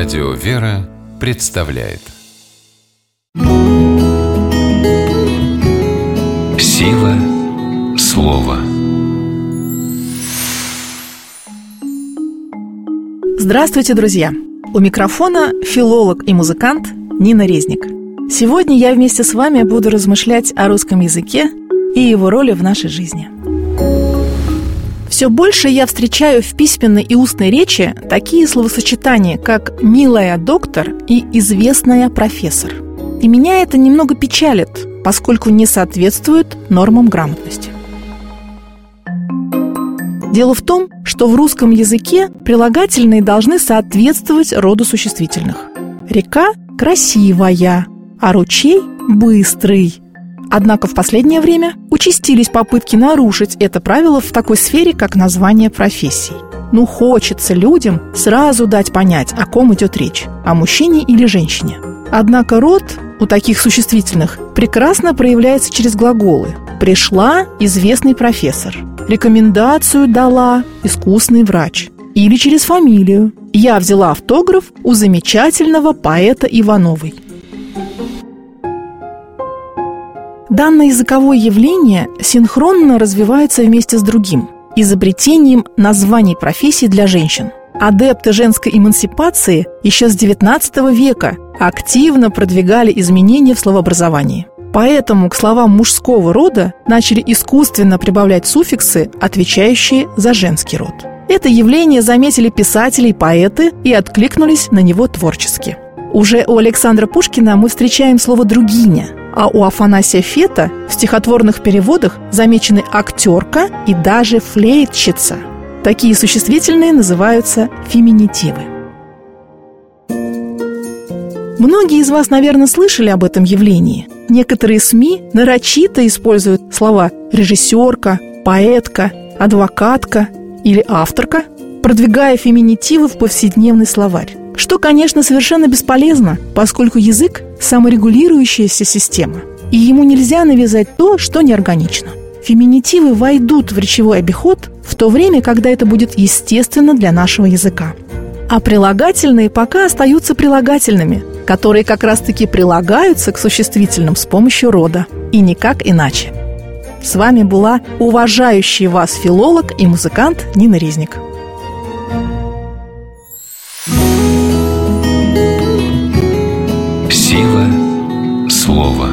Радио «Вера» представляет Сила слова. Здравствуйте, друзья! У микрофона филолог и музыкант Нина Резник. Сегодня я вместе с вами буду размышлять о русском языке и его роли в нашей жизни. Все больше я встречаю в письменной и устной речи такие словосочетания, как «милая доктор» и «известная профессор». И меня это немного печалит, поскольку не соответствует нормам грамотности. Дело в том, что в русском языке прилагательные должны соответствовать роду существительных. Река – красивая, а ручей – быстрый. Однако в последнее время участились попытки нарушить это правило в такой сфере, как название профессий. Хочется людям сразу дать понять, о ком идет речь – о мужчине или женщине. Однако род у таких существительных прекрасно проявляется через глаголы. «Пришла известный профессор», «рекомендацию дала искусный врач» или через фамилию «Я взяла автограф у замечательного поэта Ивановой». Данное языковое явление синхронно развивается вместе с другим – изобретением названий профессий для женщин. Адепты женской эмансипации еще с XIX века активно продвигали изменения в словообразовании. Поэтому к словам мужского рода начали искусственно прибавлять суффиксы, отвечающие за женский род. Это явление заметили писатели и поэты и откликнулись на него творчески. Уже у Александра Пушкина мы встречаем слово «другиня», а у Афанасия Фета в стихотворных переводах замечены актерка и даже флейтщица. Такие существительные называются феминитивы. Многие из вас, наверное, слышали об этом явлении. Некоторые СМИ нарочито используют слова «режиссерка», «поэтка», «адвокатка» или «авторка», продвигая феминитивы в повседневный словарь. Что, конечно, совершенно бесполезно, поскольку язык – саморегулирующаяся система, и ему нельзя навязать то, что неорганично. Феминитивы войдут в речевой обиход в то время, когда это будет естественно для нашего языка. А прилагательные пока остаются прилагательными, которые как раз-таки прилагаются к существительным с помощью рода, и никак иначе. С вами была уважающий вас филолог и музыкант Нина Резник. Сила слова.